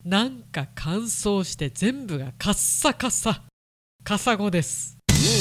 なんか乾燥して全部がカッサカサ。カサゴです。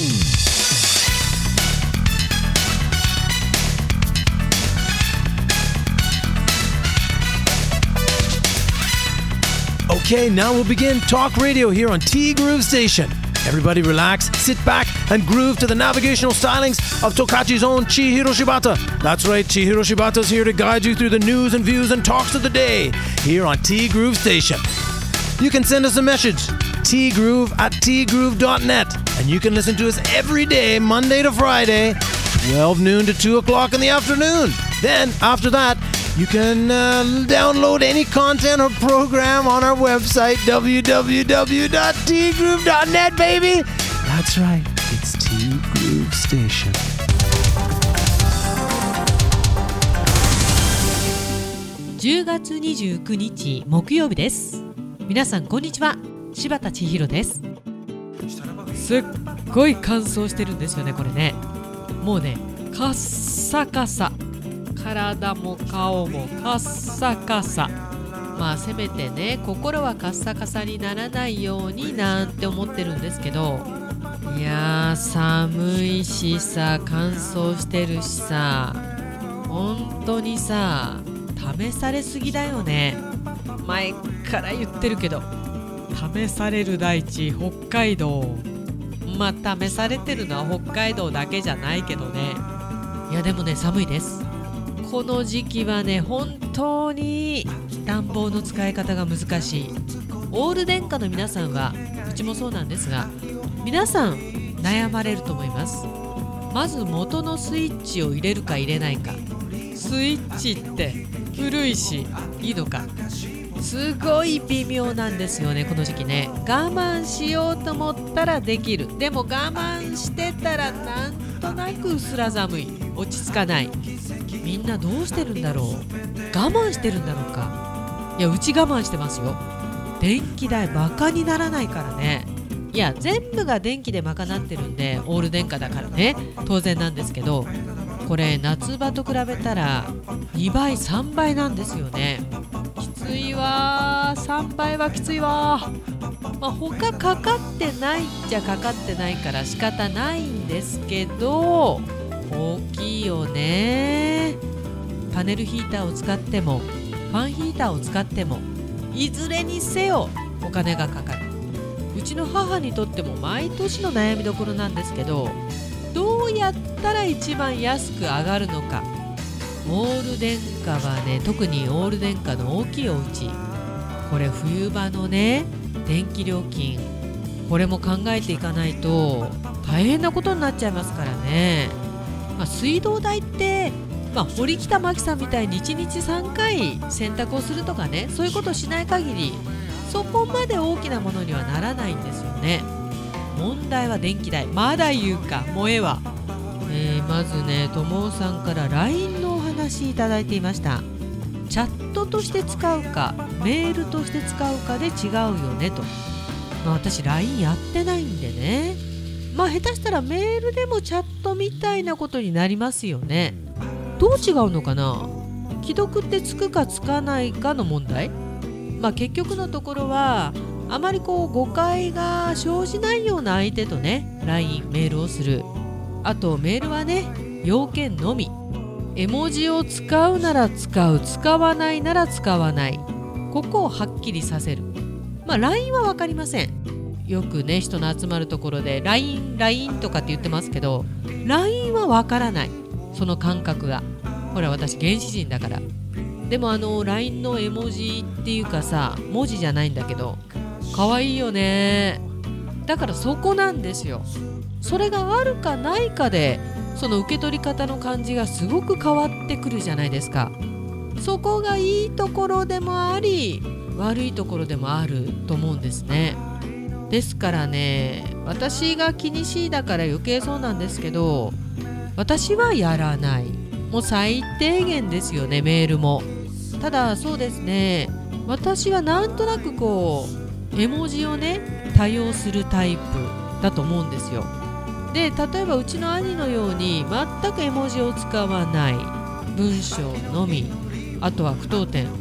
Okay, now we'll begin Talk Radio here on T Groove Station. Everybody relax, sit back, and groove to the navigational stylings of Tokachi's own Chihiro Shibata. That's right, Chihiro Shibata's here to guide you through the news and views and talks of the day here on T Groove Station. You can send us a message, tgroove@tgroove.net, and you can listen to us every day, Monday to Friday, 12 noon to 2 o'clock in the afternoon. Then, after that, you can download any content or program on our website, www.tgroove.net, baby. That's right, it's T Groove Station. 10月29日木曜日です。皆さんこんにちは、柴田千尋です。すっごい乾燥してるんですよね、これね。もうね、カッサカサ。体も顔もカッサカサ。まあせめてね、心はカッサカサにならないようになんて思ってるんですけど、いやー寒いしさ、乾燥してるしさ、本当にさ、試されすぎだよね。前から言ってるけど、試される大地北海道。まあ試されてるのは北海道だけじゃないけどね。いやでもね、寒いです。この時期はね、本当に暖房の使い方が難しい。オール電化の皆さんは、うちもそうなんですが、皆さん悩まれると思います。まず元のスイッチを入れるか入れないか。スイッチって古いしいいのか、すごい微妙なんですよね、この時期ね。我慢しようと思ったらできる。でも我慢してたらなんとなく薄ら寒い、落ち着かない。みんなどうしてるんだろう。我慢してるんだろうか。いや、うち我慢してますよ。電気代バカにならないからね。いや、全部が電気で賄ってるんで、オール電化だからね、当然なんですけど、これ夏場と比べたら2倍3倍なんですよね。きついわー、3倍はきついわー。まあ、他かかってないっちゃかかってないから仕方ないんですけど、大きいよね。パネルヒーターを使ってもファンヒーターを使っても、いずれにせよお金がかかる。うちの母にとっても毎年の悩みどころなんですけど、どうやったら一番安く上がるのか。オール電化はね、特にオール電化の大きいお家、これ冬場のね、電気料金、これも考えていかないと大変なことになっちゃいますからね。水道代って、堀北真希さんみたいに1日3回洗濯をするとかね、そういうことをしない限りそこまで大きなものにはならないんですよね。問題は電気代。まだ言うか、もうええわ。まずね、ともさんから LINE のお話いただいていました。チャットとして使うかメールとして使うかで違うよねと。私 LINE やってないんでね、下手したらメールでもチャットみたいなことになりますよね。どう違うのかな。既読ってつくかつかないかの問題。結局のところはあまり誤解が生じないような相手とね、 LINE メールをする。あとメールはね、要件のみ。絵文字を使うなら使う、使わないなら使わない、ここをはっきりさせる。LINE は分かりません。よくね、人の集まるところで LINE とかって言ってますけど、 LINE は分からない、その感覚が。ほら、私原始人だから。でもLINE の絵文字っていうかさ、文字じゃないんだけど可愛いよね。だからそこなんですよ。それがあるかないかで、その受け取り方の感じがすごく変わってくるじゃないですか。そこがいいところでもあり、悪いところでもあると思うんですね。ですからね、私が気にしいだから余計そうなんですけど、私はやらない。もう最低限ですよね、メールも。ただそうですね、私はなんとなく絵文字をね、多用するタイプだと思うんですよ。で、例えばうちの兄のように全く絵文字を使わない、文章のみ、あとは句読点、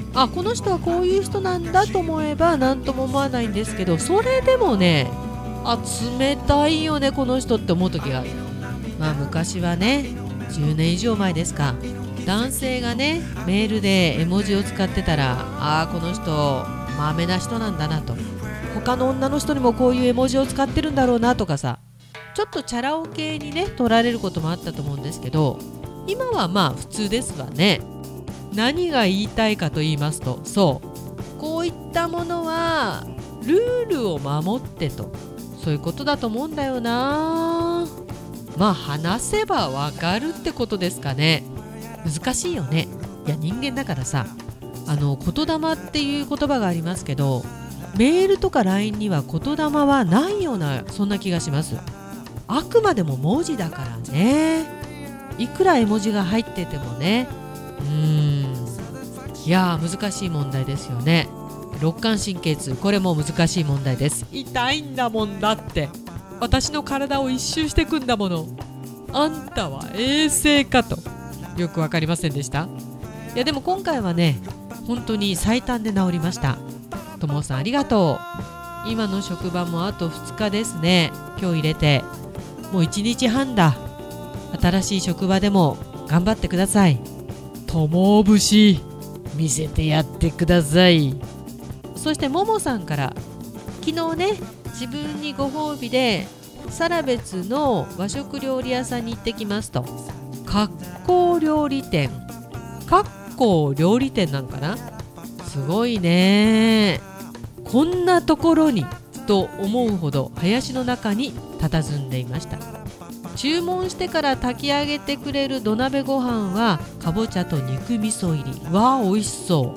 この人はこういう人なんだと思えば何とも思わないんですけど、それでもね、冷たいよねこの人って思う時がある。昔はね、10年以上前ですか、男性がねメールで絵文字を使ってたら、この人まめな人なんだなと、他の女の人にもこういう絵文字を使ってるんだろうなとかさ、ちょっとチャラ男系にね取られることもあったと思うんですけど、今は普通ですわね。何が言いたいかと言いますと、こういったものはルールを守ってと、そういうことだと思うんだよな。話せばわかるってことですかね。難しいよね。いや人間だからさ、言霊っていう言葉がありますけど、メールとか LINE には言霊はないような、そんな気がします。あくまでも文字だからね。いくら絵文字が入っててもね、いや難しい問題ですよね。肋間神経痛、これも難しい問題です。痛いんだもんだって、私の体を一周してくんだもの。あんたは衛星かと、よくわかりませんでした。いやでも今回はね、本当に最短で治りました。ともさんありがとう。今の職場もあと2日ですね。今日入れてもう1日半だ。新しい職場でも頑張ってください。とも節見せてやってください。そしてももさんから、昨日ね自分にご褒美でサラベツの和食料理屋さんに行ってきますと。割烹料理店、料理店なのかな。すごいね、こんなところにと思うほど林の中に佇んでいました。注文してから炊き上げてくれる土鍋ご飯はかぼちゃと肉味噌入り。美味しそう、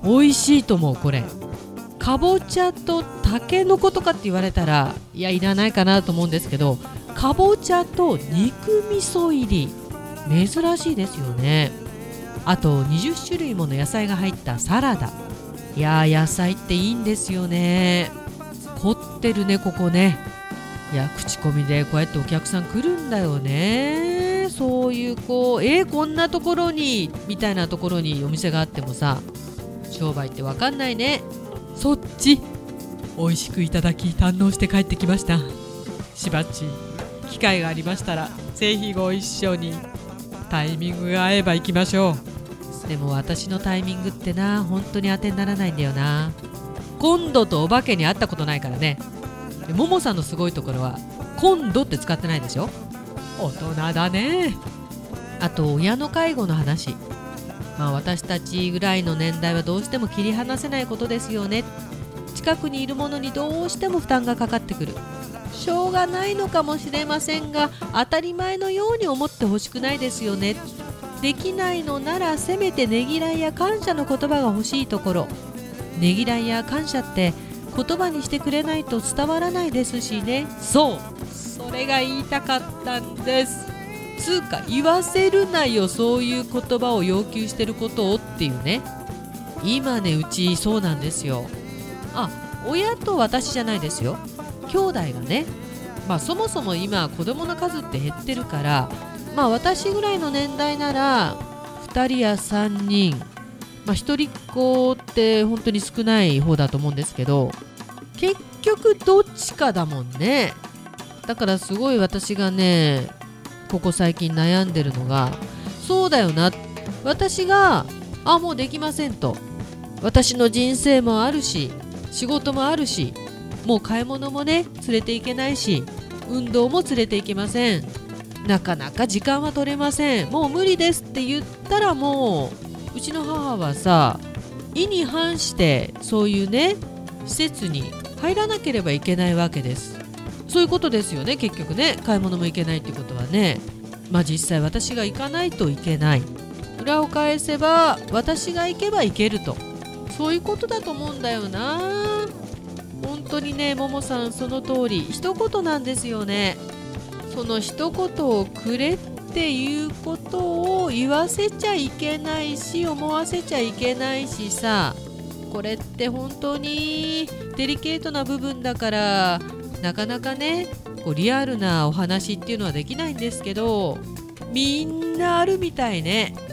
美味しいと思う。これかぼちゃとたけのことかって言われたら、いらないかなと思うんですけど、かぼちゃと肉味噌入り、珍しいですよね。あと20種類もの野菜が入ったサラダ。野菜っていいんですよね。凝ってるねここね。口コミでこうやってお客さん来るんだよね。そういうこんなところにみたいなところにお店があってもさ、商売ってわかんないね。そっち美味しくいただき堪能して帰ってきました。しばっち機会がありましたらぜひご一緒に。タイミングが合えば行きましょう。でも私のタイミングってな、本当に当てにならないんだよな。今度とお化けに会ったことないからね。でももさんのすごいところは今度って使ってないでしょ。大人だね。あと親の介護の話、私たちぐらいの年代はどうしても切り離せないことですよね。近くにいるものにどうしても負担がかかってくる。しょうがないのかもしれませんが、当たり前のように思ってほしくないですよね。できないのならせめてねぎらいや感謝の言葉が欲しいところ。ねぎらいや感謝って言葉にしてくれないと伝わらないですしね。それが言いたかったんです。言わせるなよ、そういう言葉を要求してることをっていうね。今ね、うちそうなんですよ。親と私じゃないですよ。兄弟がね、そもそも今子供の数って減ってるから、私ぐらいの年代なら2人や3人、一人っ子って本当に少ない方だと思うんですけど、結局どっちかだもんね。だからすごい私がね、ここ最近悩んでるのが、そうだよな、私がもうできませんと、私の人生もあるし仕事もあるし、もう買い物もね連れて行けないし、運動も連れて行けません、なかなか時間は取れません、もう無理ですって言ったら、もううちの母はさ、意に反してそういうね施設に入らなければいけないわけです。そういうことですよね。結局ね、買い物も行けないっていうことはね、実際私が行かないといけない、裏を返せば私が行けば行けると、そういうことだと思うんだよな。本当にね、ももさんその通り、一言なんですよね。その一言をくれっていうことを言わせちゃいけないし、思わせちゃいけないしさ、これって本当にデリケートな部分だから、なかなかねリアルなお話っていうのはできないんですけど、みんなあるみたいね。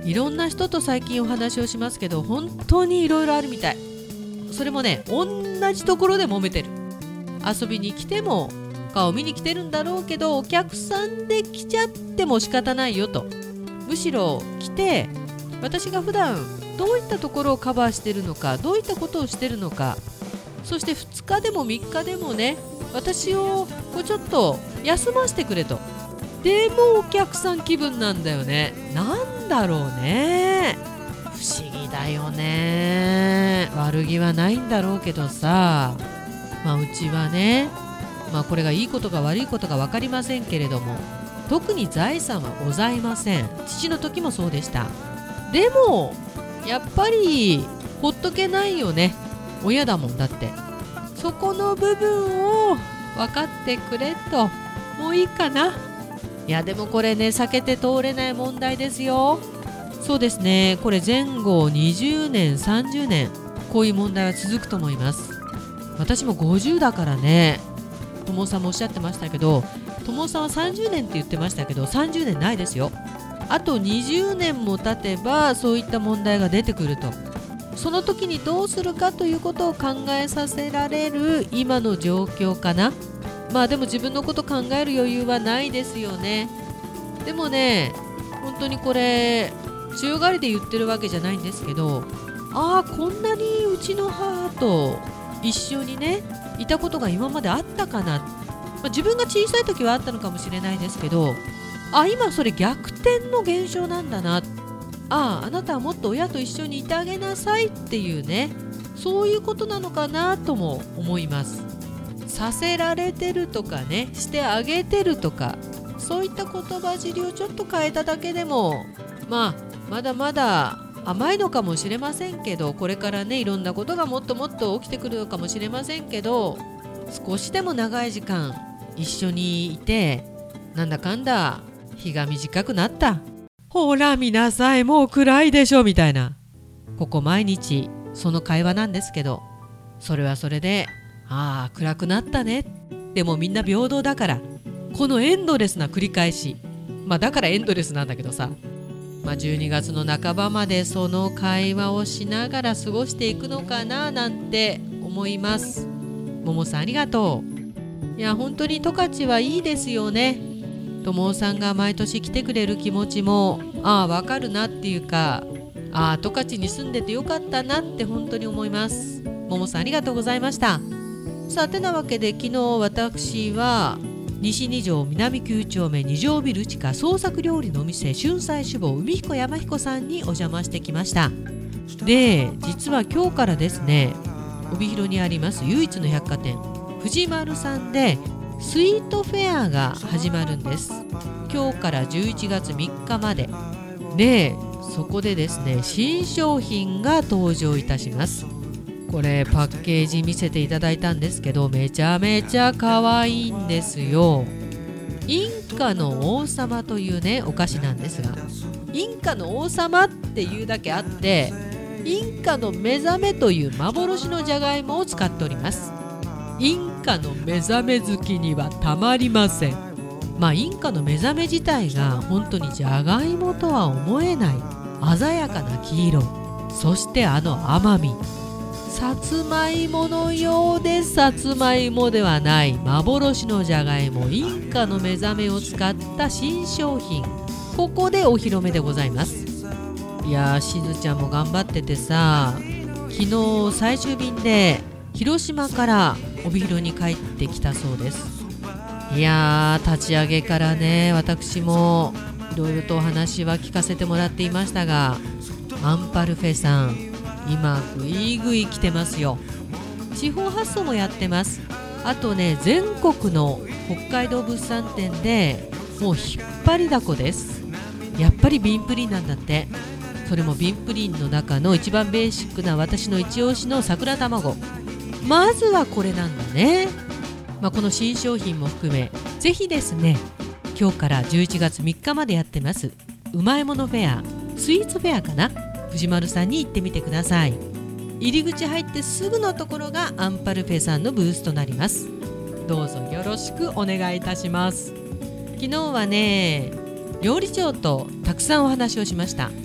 いろんな人と最近お話をしますけど、本当にいろいろあるみたい。それもね、同じところで揉めてる。遊びに来ても顔見に来てるんだろうけど、お客さんで来ちゃっても仕方ないよと。むしろ来て、私が普段どういったところをカバーしてるのか、どういったことをしてるのか、そして2日でも3日でもね、私をちょっと休ませてくれと。でもお客さん気分なんだよね。なんだろうね、不思議だよね。悪気はないんだろうけどさ、うちはね、これがいいことか悪いことか分かりませんけれども、特に財産はございません。父の時もそうでした。でもやっぱりほっとけないよね。親だもんだって。そこの部分を分かってくれと。もういいかな。いやでもこれね、避けて通れない問題ですよ。そうですね、これ前後20年30年こういう問題は続くと思います。私も50だからね。友さんもおっしゃってましたけど、友さんは30年って言ってましたけど、30年ないですよ。あと20年も経てばそういった問題が出てくると。その時にどうするかということを考えさせられる今の状況かな。でも自分のこと考える余裕はないですよね。でもね、本当にこれ強がりで言ってるわけじゃないんですけど、こんなにうちの母と一緒にねいたことが今まであったかな。自分が小さい時はあったのかもしれないですけど、今それ逆転の現象なんだな。あなたはもっと親と一緒にいてあげなさいっていうね、そういうことなのかなとも思います。させられてるとかね、してあげてるとか、そういった言葉尻をちょっと変えただけでも、まだまだ甘いのかもしれませんけど、これからねいろんなことがもっともっと起きてくるのかもしれませんけど、少しでも長い時間一緒にいて、なんだかんだ日が短くなった。ほら見なさい、もう暗いでしょみたいな、ここ毎日その会話なんですけど、それはそれで暗くなったね。でもみんな平等だから、このエンドレスな繰り返し、だからエンドレスなんだけどさ、12月の半ばまでその会話をしながら過ごしていくのかななんて思います。ももさんありがとう。いや本当に十勝はいいですよね。ともさんが毎年来てくれる気持ちもわかるなっていうか、十勝に住んでてよかったなって本当に思います。ももさんありがとうございました。さてなわけで、昨日私は西2条南9丁目2条ビル地下創作料理のお店春菜酒房海彦山彦さんにお邪魔してきました。で、実は今日からですね、帯広にあります唯一の百貨店藤丸さんでスイートフェアが始まるんです。今日から11月3日までで、そこでですね新商品が登場いたします。これパッケージ見せていただいたんですけど、めちゃめちゃ可愛いんですよ。インカの王様というねお菓子なんですが、インカの王様っていうだけあって、インカの目覚めという幻のじゃがいもを使っております。インカの目覚め好きにはたまりません。インカの目覚め自体が本当にじゃがいもとは思えない鮮やかな黄色、そして甘み、さつまいものようでさつまいもではない幻のじゃがいも、インカの目覚めを使った新商品、ここでお披露目でございます。いやしずちゃんも頑張っててさ、昨日最終便で広島から帯広に帰ってきたそうです。いや立ち上げからね、私もいろいろとお話は聞かせてもらっていましたが、アンパルフェさん今ぐいぐい来てますよ。地方発送もやってます。あとね、全国の北海道物産展でもう引っ張りだこです。やっぱりビンプリンなんだって。それもビンプリンの中の一番ベーシックな私の一押しの桜卵、まずはこれなんだね。この新商品も含め、ぜひですね、今日から11月3日までやってますうまいものフェア、スイーツフェアかな、藤丸さんに行ってみてください。入り口入ってすぐのところがアンパルフェさんのブースとなります。どうぞよろしくお願いいたします。昨日はね、料理長とたくさんお話をしました。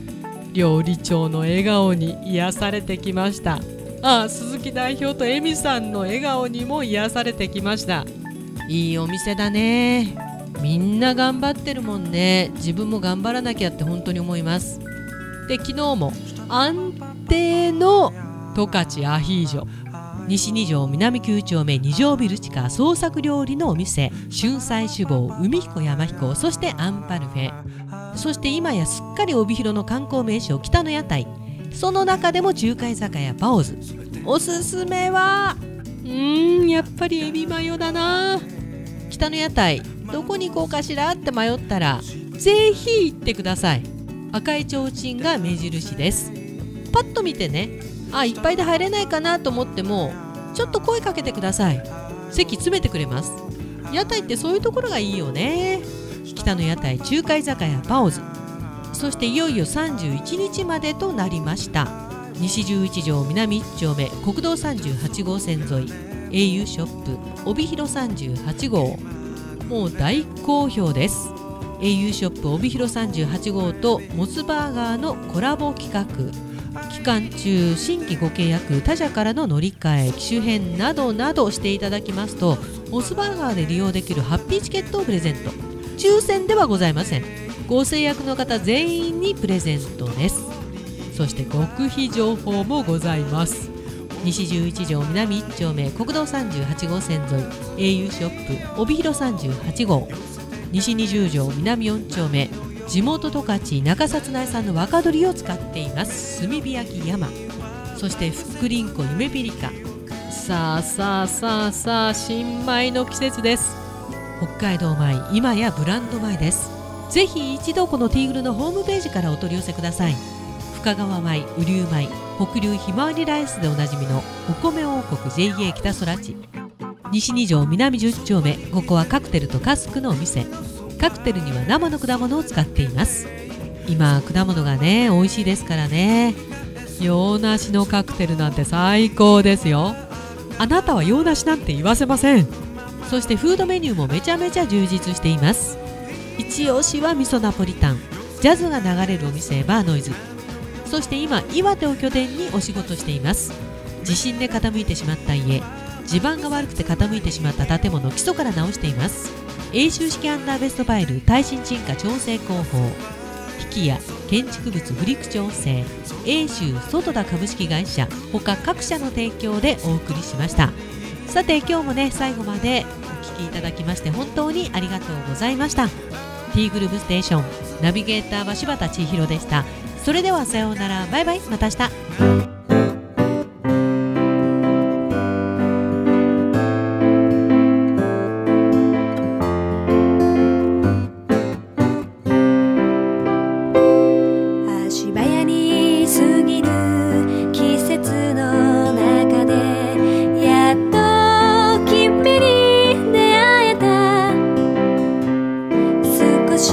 料理長の笑顔に癒されてきました。鈴木代表とエミさんの笑顔にも癒されてきました。いいお店だね。みんな頑張ってるもんね。自分も頑張らなきゃって本当に思います。で、昨日も安定の十勝アヒージョ、西2条南9丁目2条ビル地下創作料理のお店、春菜酒坊、海彦山彦、そしてアンパルフェ、そして今やすっかり帯広の観光名所北の屋台、その中でも中華居酒屋パオズ。おすすめはやっぱりエビマヨだな。北の屋台どこに行こうかしらって迷ったらぜひ行ってください。赤い提灯が目印です。パッと見てね、いっぱいで入れないかなと思ってもちょっと声かけてください。席詰めてくれます。屋台ってそういうところがいいよね。北の屋台中華居酒屋パオズ。そしていよいよ31日までとなりました。西11条南1丁目国道38号線沿い au ショップ帯広38号、もう大好評です。 au ショップ帯広38号とモスバーガーのコラボ企画、期間中新規ご契約、他社からの乗り換え、機種変などなどしていただきますとモスバーガーで利用できるハッピーチケットをプレゼント。抽選ではございません。ご制約の方全員にプレゼントです。そして極秘情報もございます。西11条南1丁目国道38号線沿い au ショップ帯広38号、西20条南4丁目地元十勝中札内産の若鶏を使っています炭火焼き山、そして福林湖夢ピリカ。さあ新米の季節です。北海道米、今やブランド米です。ぜひ一度このティーグルのホームページからお取り寄せください。深川米、雨竜米、北流ひまわりライスでおなじみのお米王国 JA 北空地、西2条南10丁目、ここはカクテルとカスクのお店。カクテルには生の果物を使っています。今果物がね美味しいですからね。洋梨のカクテルなんて最高ですよ。あなたは洋梨なんて言わせません。そしてフードメニューもめちゃめちゃ充実しています。一押しは味噌ナポリタン、ジャズが流れるお店バーノイズ。そして今岩手を拠点にお仕事しています。地震で傾いてしまった家、地盤が悪くて傾いてしまった建物を基礎から直しています。永修式アンダーベストファイル耐震沈下調整工法、引きや建築物フリク調整、永修外田株式会社他各社の提供でお送りしました。さて今日もね最後までお聞きいただきまして本当にありがとうございました。 T グループステーションナビゲーターは柴田千尋でした。それではさようなら、バイバイ、また明日。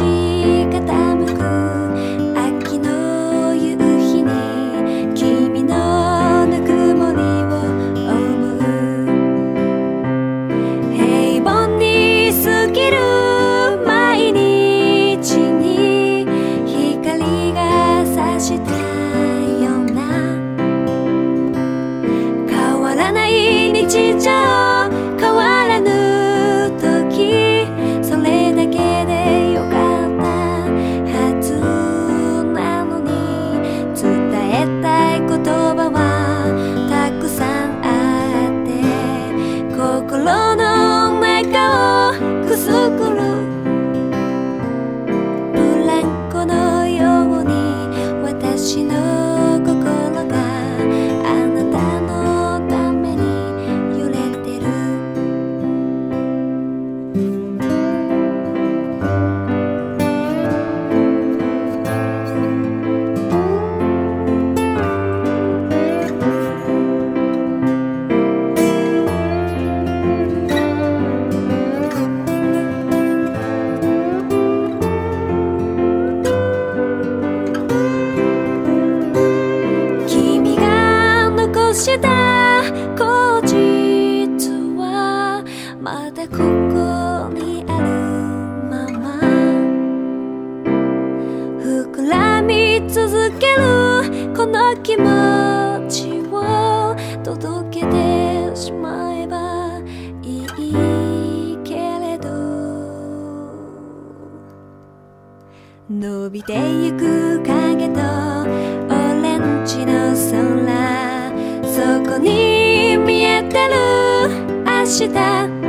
傾く秋の夕日に君の伸びてゆく影とオレンジの空、そこに見えてる明日